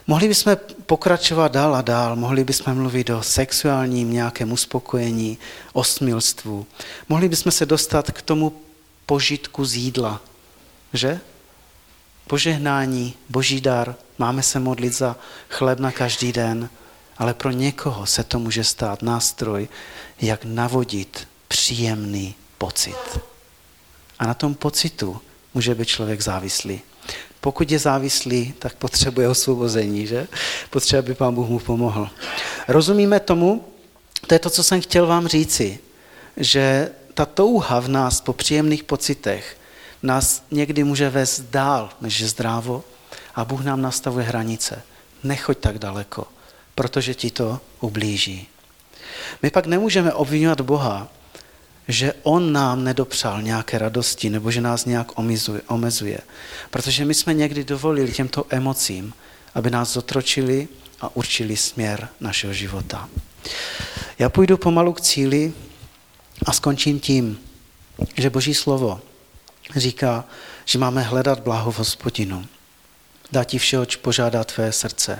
Mohli bychom pokračovat dál a dál, mohli bychom mluvit o sexuálním nějakém uspokojení, o smilstvu. Mohli bychom se dostat k tomu požitku z jídla, že? Požehnání, boží dar, máme se modlit za chléb na každý den, ale pro někoho se to může stát nástroj, jak navodit příjemný pocit. A na tom pocitu může být člověk závislý. Pokud je závislý, tak potřebuje osvobození, že? Potřebuje, aby Pán Bůh mu pomohl. Rozumíme tomu? To je to, co jsem chtěl vám říci, že ta touha v nás po příjemných pocitech nás někdy může vést dál, než je zdrávo, a Bůh nám nastavuje hranice. Nechoď tak daleko, protože ti to ublíží. My pak nemůžeme obvinovat Boha, že on nám nedopřál nějaké radosti nebo že nás nějak omezuje, omezuje. Protože my jsme někdy dovolili těmto emocím, aby nás zotročili a určili směr našeho života. Já půjdu pomalu k cíli a skončím tím, že Boží slovo říká, že máme hledat blaho v Hospodinu. Dá ti vše, oč požádá tvé srdce.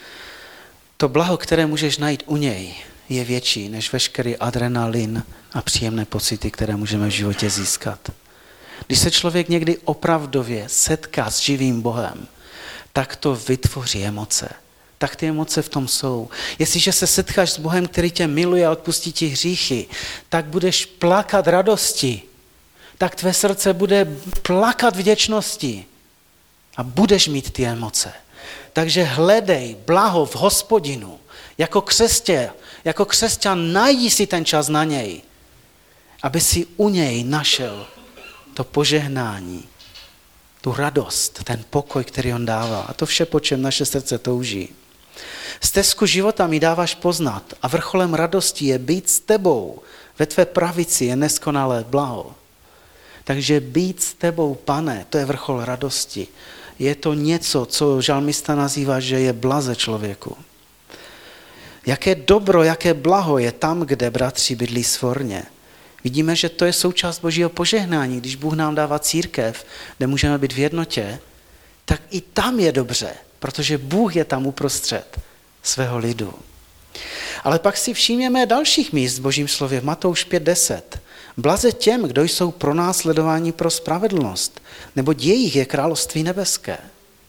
To blaho, které můžeš najít u něj, je větší než veškerý adrenalin a příjemné pocity, které můžeme v životě získat. Když se člověk někdy opravdově setká s živým Bohem, tak to vytvoří emoce. Tak ty emoce v tom jsou. Jestliže se setkáš s Bohem, který tě miluje a odpustí ti hříchy, tak budeš plakat radosti. Tak tvé srdce bude plakat vděčnosti a budeš mít ty emoce. Takže hledej blaho v Hospodinu. Jako křesťan, jako křesťan najdi si ten čas na něj, aby si u něj našel to požehnání, tu radost, ten pokoj, který on dává. A to vše, po čem naše srdce touží. Stezku života mi dáváš poznat a vrcholem radosti je být s tebou. Ve tvé pravici je neskonalé blaho. Takže být s tebou, Pane, to je vrchol radosti. Je to něco, co žalmista nazývá, že je blaze člověku. Jaké dobro, jaké blaho je tam, kde bratři bydlí svorně. Vidíme, že to je součást Božího požehnání. Když Bůh nám dává církev, kde můžeme být v jednotě, tak i tam je dobře, protože Bůh je tam uprostřed svého lidu. Ale pak si všimněme dalších míst v Božím slově v Matouš pět deset. Blaze těm, kdo jsou pronásledováni pro spravedlnost, nebo jejich je království nebeské.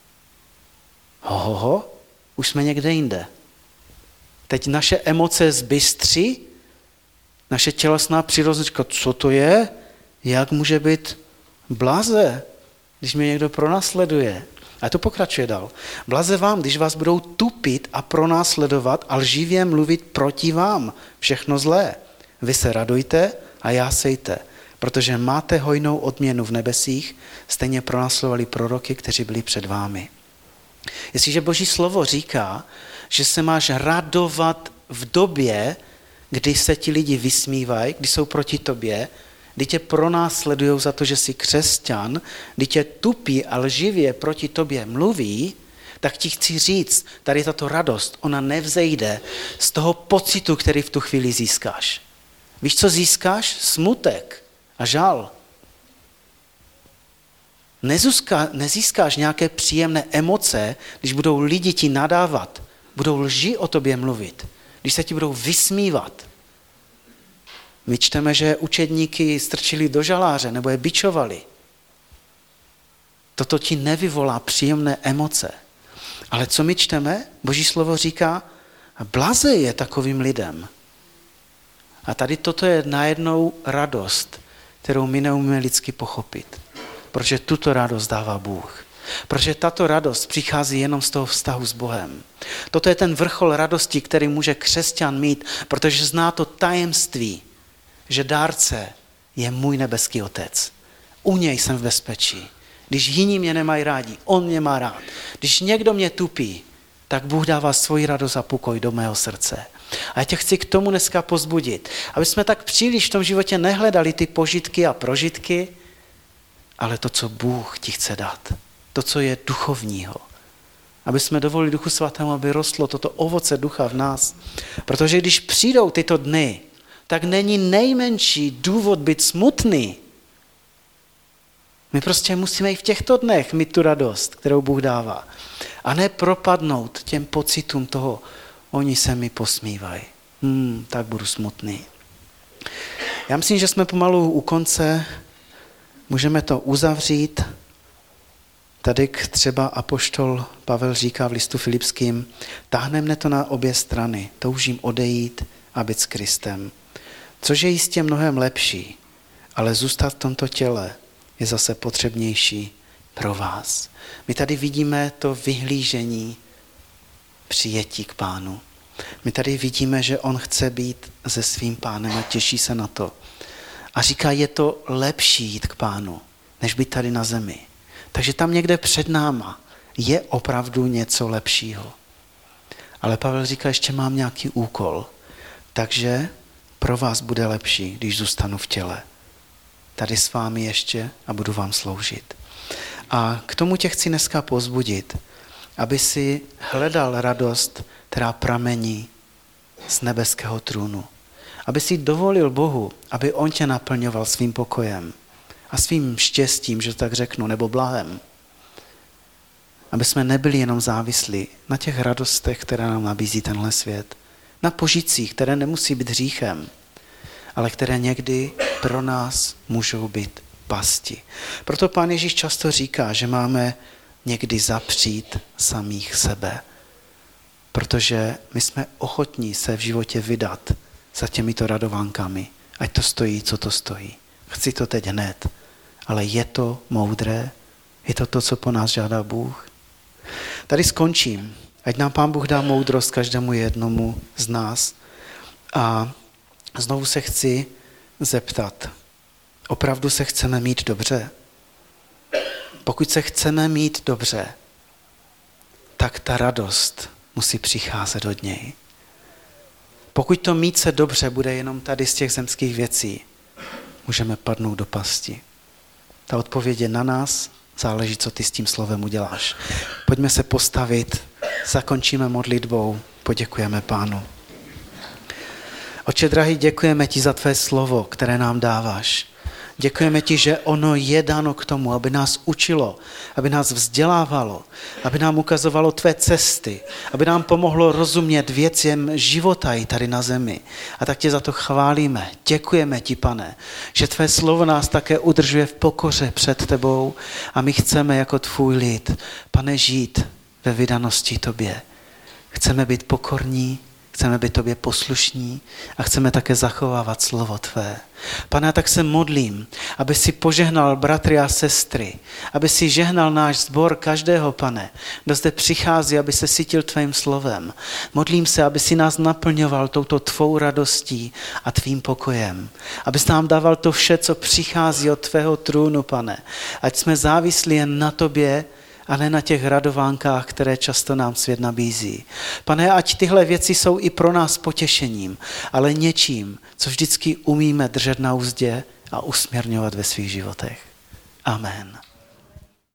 Hohoho, už jsme někde jinde. Teď naše emoce zbystří, naše tělesná přirozenost, co to je? Jak může být blaze, když mě někdo pronásleduje? A to pokračuje dál. Blaze vám, když vás budou tupit a pronásledovat a lživě mluvit proti vám. Všechno zlé. Vy se radujte a jásejte, protože máte hojnou odměnu v nebesích, stejně pronásledovali proroky, kteří byli před vámi. Jestliže Boží slovo říká, že se máš radovat v době, kdy se ti lidi vysmívají, kdy jsou proti tobě, kdy tě pronásledujou za to, že jsi křesťan, kdy tě tupí a lživě proti tobě mluví, tak ti chci říct, tady tato radost, ona nevzejde z toho pocitu, který v tu chvíli získáš. Víš, co získáš? Smutek a žal. Nezíská, nezískáš nějaké příjemné emoce, když budou lidi ti nadávat, budou lži o tobě mluvit, když se ti budou vysmívat. My čteme, že učedníky strčili do žaláře nebo je bičovali. Toto ti nevyvolá příjemné emoce. Ale co my čteme? Boží slovo říká, blaze je takovým lidem. A tady toto je najednou radost, kterou my neumíme lidsky pochopit. Protože tuto radost dává Bůh. Protože tato radost přichází jenom z toho vztahu s Bohem. Toto je ten vrchol radosti, který může křesťan mít, protože zná to tajemství, že dárce je můj nebeský otec. U něj jsem v bezpečí. Když jiní mě nemají rádi, on mě má rád. Když někdo mě tupí, tak Bůh dává svoji radost a pokoj do mého srdce. A já tě chci k tomu dneska pozbudit, aby jsme tak příliš v tom životě nehledali ty požitky a prožitky, ale to, co Bůh ti chce dát. To, co je duchovního. Aby jsme dovolili Duchu Svatému, aby rostlo toto ovoce ducha v nás. Protože když přijdou tyto dny, tak není nejmenší důvod být smutný. My prostě musíme i v těchto dnech mít tu radost, kterou Bůh dává. A ne propadnout těm pocitům toho, oni se mi posmívají. Hmm, tak budu smutný. Já myslím, že jsme pomalu u konce, můžeme to uzavřít. Tady třeba apoštol Pavel říká v listu Filipským, táhne mne to na obě strany, toužím odejít a být s Kristem. Což je jistě mnohem lepší, ale zůstat v tomto těle je zase potřebnější pro vás. My tady vidíme to vyhlížení přijetí k Pánu. My tady vidíme, že on chce být se svým Pánem a těší se na to. A říká, je to lepší jít k Pánu, než být tady na zemi. Takže tam někde před náma je opravdu něco lepšího. Ale Pavel říká, ještě mám nějaký úkol. Takže pro vás bude lepší, když zůstanu v těle. Tady s vámi ještě a budu vám sloužit. A k tomu tě chci dneska povzbudit, aby si hledal radost, která pramení z nebeského trůnu. Aby si dovolil Bohu, aby on tě naplňoval svým pokojem a svým štěstím, že tak řeknu, nebo blahem. Aby jsme nebyli jenom závislí na těch radostech, které nám nabízí tenhle svět. Na požitcích, které nemusí být hříchem, ale které někdy pro nás můžou být pasti. Proto Pán Ježíš často říká, že máme někdy zapřít samých sebe. Protože my jsme ochotní se v životě vydat za těmito radovánkami. Ať to stojí, co to stojí. Chci to teď hned. Ale je to moudré? Je to to, co po nás žádá Bůh? Tady skončím. Ať nám Pán Bůh dá moudrost každému jednomu z nás. A znovu se chci zeptat. Opravdu se chceme mít dobře? Pokud se chceme mít dobře, tak ta radost musí přicházet od něj. Pokud to mít se dobře bude jenom tady z těch zemských věcí, můžeme padnout do pasti. Ta odpověď je na nás, záleží, co ty s tím slovem uděláš. Pojďme se postavit, zakončíme modlitbou, poděkujeme Pánu. Otče drahý, děkujeme ti za tvé slovo, které nám dáváš. Děkujeme ti, že ono je dáno k tomu, aby nás učilo, aby nás vzdělávalo, aby nám ukazovalo tvé cesty, aby nám pomohlo rozumět věcem života i tady na zemi. A tak tě za to chválíme. Děkujeme ti, Pane, že tvé slovo nás také udržuje v pokoře před tebou a my chceme jako tvůj lid, Pane, žít ve vydanosti tobě. Chceme být pokorní, chceme být tobě poslušní a chceme také zachovávat slovo tvé. Pane, tak se modlím, aby si požehnal bratry a sestry, aby si žehnal náš sbor každého, Pane, kdo zde přichází, aby se sytil tvým slovem. Modlím se, aby si nás naplňoval touto tvou radostí a tvým pokojem. Abys nám dával to vše, co přichází od tvého trůnu, Pane. Ať jsme závislí jen na tobě, a ne na těch radovánkách, které často nám svět nabízí. Pane, ať tyhle věci jsou i pro nás potěšením, ale něčím, co vždycky umíme držet na uzdě a usměrňovat ve svých životech. Amen.